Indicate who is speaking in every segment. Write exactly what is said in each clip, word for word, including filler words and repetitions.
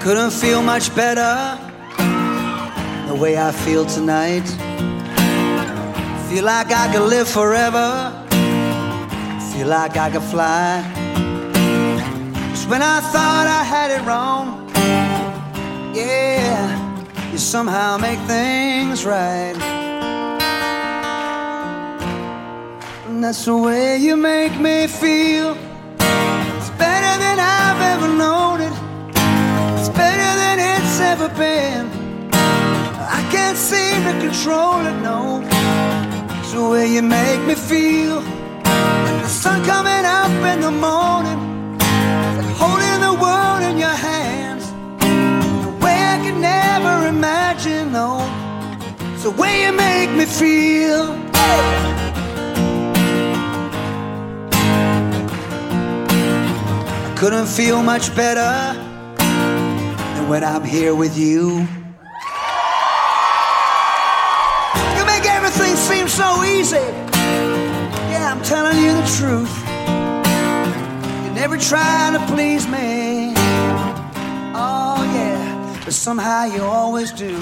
Speaker 1: Couldn't feel much better the way I feel tonight. Feel like I could live forever. Feel like I could fly. 'Cause when I thought I had it wrong, yeah, you somehow make things right. And that's the way you make me feel. It's better than I've ever known it. It's better than it's ever been. I can't seem to control it, no. It's the way you make me feel. Like the sun coming up in the morning. It's like holding the world in your hands. The way I could never imagine, no. It's the way you make me feel. I couldn't feel much better than when I'm here with you. You make everything seem so easy. Yeah, I'm telling you the truth. You never try to please me. Oh yeah, but somehow you always do.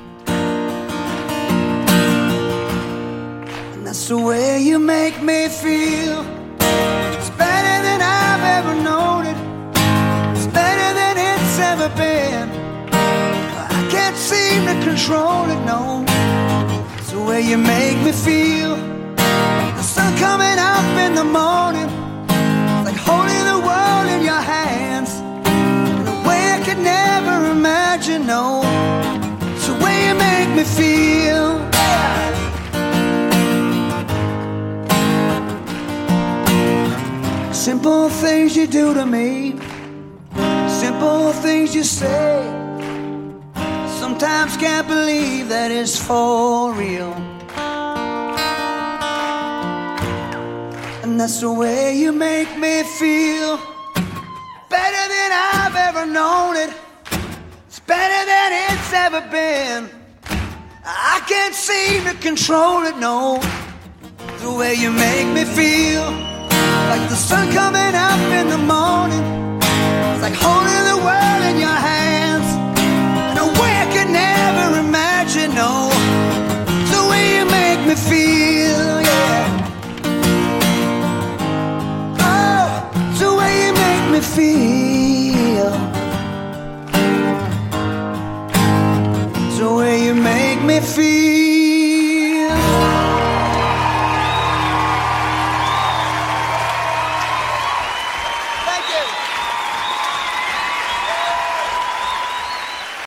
Speaker 1: And that's the way you make me feel. It's better than I've ever known it. It's better than it's ever been. I can't seem to control it, no. It's the way you make me feel. The sun coming up in the morning. It's like holding the world in your hands. In a way I could never imagine, no. It's the way you make me feel. Simple things you do to me. Simple things you say. Sometimes can't believe that it's for real. And that's the way you make me feel. Better than I've ever known it. It's better than it's ever been. I can't seem to control it, no. The way you make me feel. Like the sun coming up in the morning. It's like holding the world in your hands. In a way I could never imagine, no. It's the way you make me feel.